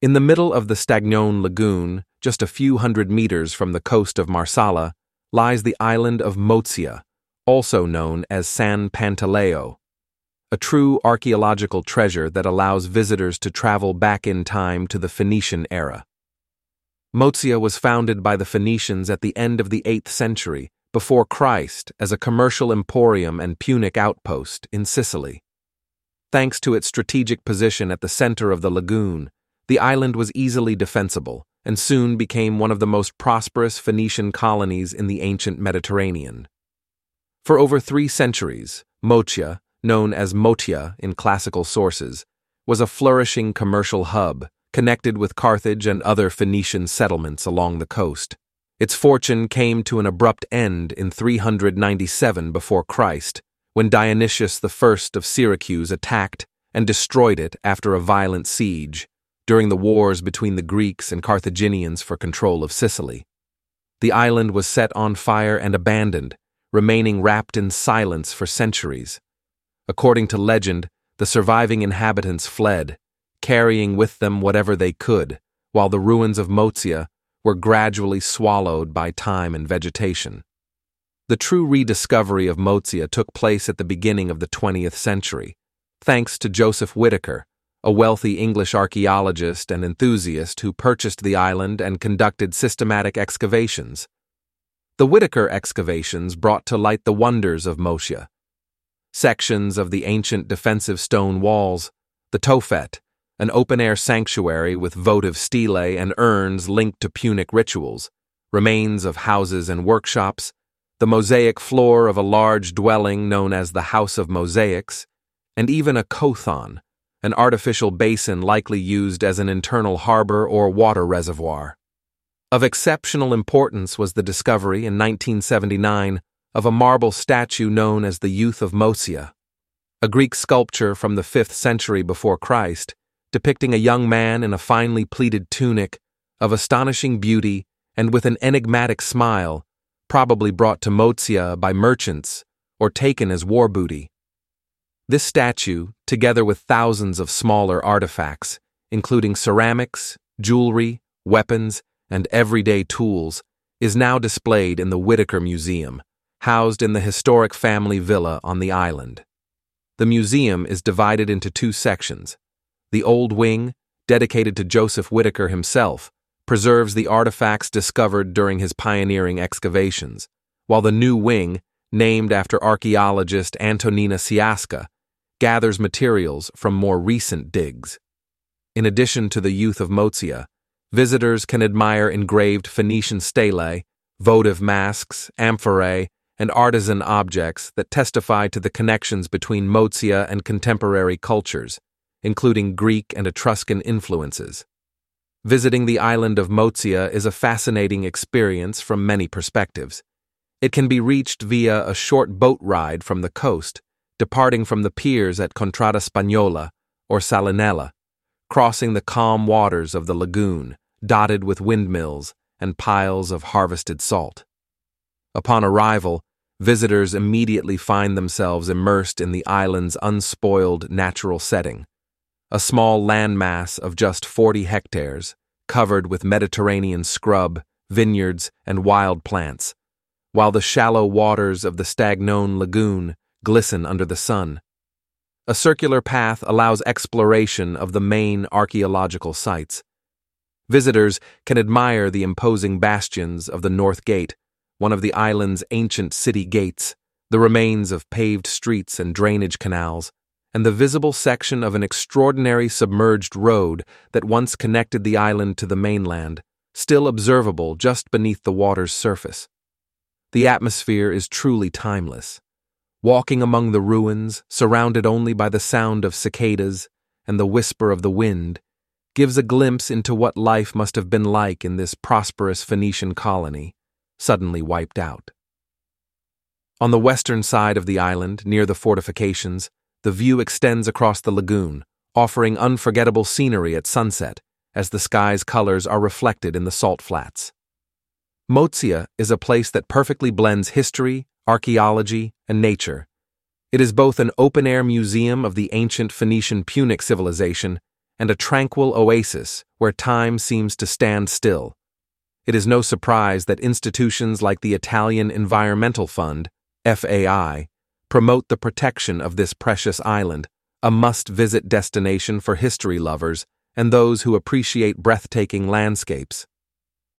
In the middle of the Stagnon Lagoon, just a few hundred meters from the coast of Marsala, lies the island of Mozia, also known as San Pantaleo, a true archaeological treasure that allows visitors to travel back in time to the Phoenician era. Mozia was founded by the Phoenicians at the end of the 8th century, before Christ, as a commercial emporium and Punic outpost in Sicily. Thanks to its strategic position at the center of the lagoon, the island was easily defensible and soon became one of the most prosperous Phoenician colonies in the ancient Mediterranean. For over 3 centuries, Moccia, known as Motia in classical sources, was a flourishing commercial hub, connected with Carthage and other Phoenician settlements along the coast. Its fortune came to an abrupt end in 397 before Christ, when Dionysius I of Syracuse attacked and destroyed it after a violent siege, during the wars between the Greeks and Carthaginians for control of Sicily. The island was set on fire and abandoned, remaining wrapped in silence for centuries. According to legend, the surviving inhabitants fled, carrying with them whatever they could, while the ruins of Mozia were gradually swallowed by time and vegetation. The true rediscovery of Mozia took place at the beginning of the 20th century, thanks to Joseph Whittaker, a wealthy English archaeologist and enthusiast who purchased the island and conducted systematic excavations. The Whittaker excavations brought to light the wonders of Moccia. Sections of the ancient defensive stone walls, the Tophet, an open-air sanctuary with votive stelae and urns linked to Punic rituals, remains of houses and workshops, the mosaic floor of a large dwelling known as the House of Mosaics, and even a kothon, an artificial basin likely used as an internal harbor or water reservoir. Of exceptional importance was the discovery in 1979 of a marble statue known as the Youth of Moccia, a Greek sculpture from the 5th century before Christ, depicting a young man in a finely pleated tunic, of astonishing beauty and with an enigmatic smile, probably brought to Mozia by merchants or taken as war booty. This statue, together with thousands of smaller artifacts, including ceramics, jewelry, weapons, and everyday tools, is now displayed in the Whittaker Museum, housed in the historic family villa on the island. The museum is divided into 2 sections. The old wing, dedicated to Joseph Whittaker himself, preserves the artifacts discovered during his pioneering excavations, while the new wing, named after archaeologist Antonina Siasca, gathers materials from more recent digs. In addition to the Youth of Mozia, visitors can admire engraved Phoenician stelae, votive masks, amphorae, and artisan objects that testify to the connections between Mozia and contemporary cultures, including Greek and Etruscan influences. Visiting the island of Mozia is a fascinating experience from many perspectives. It can be reached via a short boat ride from the coast, departing from the piers at Contrada Spagnola or Salinella, crossing the calm waters of the lagoon, dotted with windmills and piles of harvested salt. Upon arrival, visitors immediately find themselves immersed in the island's unspoiled natural setting, a small landmass of just 40 hectares, covered with Mediterranean scrub, vineyards, and wild plants, while the shallow waters of the Stagnon Lagoon glisten under the sun. A circular path allows exploration of the main archaeological sites. Visitors can admire the imposing bastions of the North Gate, one of the island's ancient city gates, the remains of paved streets and drainage canals, and the visible section of an extraordinary submerged road that once connected the island to the mainland, still observable just beneath the water's surface. The atmosphere is truly timeless. Walking among the ruins, surrounded only by the sound of cicadas and the whisper of the wind, gives a glimpse into what life must have been like in this prosperous Phoenician colony, suddenly wiped out. On the western side of the island, near the fortifications, the view extends across the lagoon, offering unforgettable scenery at sunset, as the sky's colors are reflected in the salt flats. Mozia is a place that perfectly blends history, archaeology, and nature. It is both an open-air museum of the ancient Phoenician Punic civilization and a tranquil oasis where time seems to stand still. It is no surprise that institutions like the Italian Environmental Fund, FAI, promote the protection of this precious island, a must-visit destination for history lovers and those who appreciate breathtaking landscapes.